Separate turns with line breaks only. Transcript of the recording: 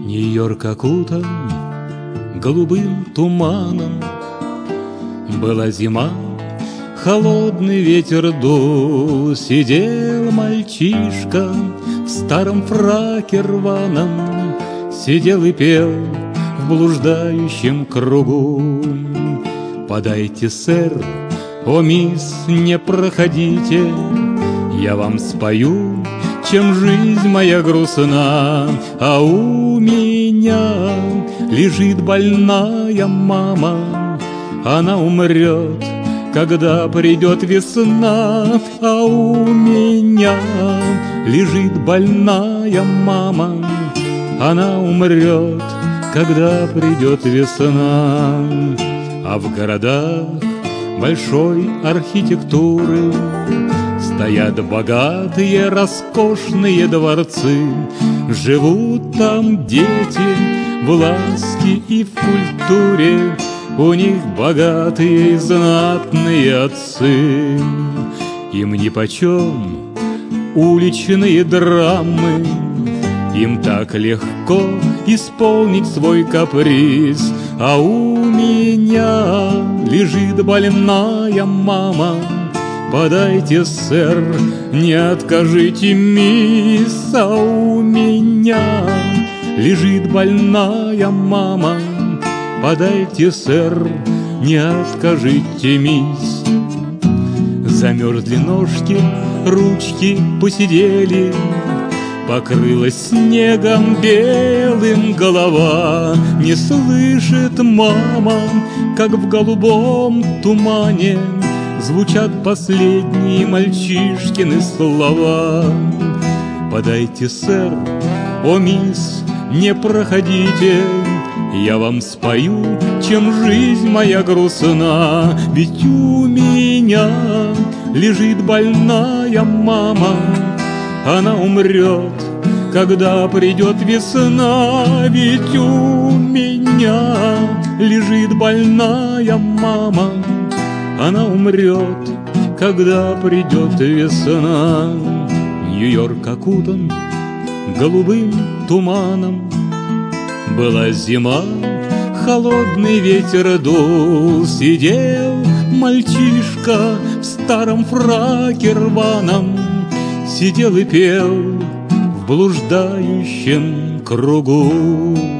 Нью-Йорк окутан голубым туманом. Была зима, холодный ветер дул, сидел мальчишка в старом фраке рваном, сидел и пел в блуждающем кругу. Подайте, сэр, о, мисс, не проходите, я вам спою, чем жизнь моя грустна. А у меня лежит больная мама, она умрет, когда придет весна. А у меня лежит больная мама, она умрет, когда придет весна. А в городах большой архитектуры стоят богатые, роскошные дворцы. Живут там дети в ласке и в культуре, у них богатые и знатные отцы. Им нипочем уличные драмы, им так легко исполнить свой каприз. А у меня лежит больная мама, подайте, сэр, не откажите, мисс. А у меня лежит больная мама, подайте, сэр, не откажите, мисс. Замерзли ножки, ручки посидели, покрылась снегом белым голова. Не слышит мама, как в голубом тумане звучат последние мальчишкины слова. Подайте, сэр, о, мисс, не проходите, я вам спою, чем жизнь моя грустна. Ведь у меня лежит больная мама, она умрет, когда придет весна. Ведь у меня лежит больная мама, она умрет, когда придет весна. Нью-Йорк окутан голубым туманом. Была зима, холодный ветер дул, сидел мальчишка в старом фраке рваном, сидел и пел в блуждающем кругу.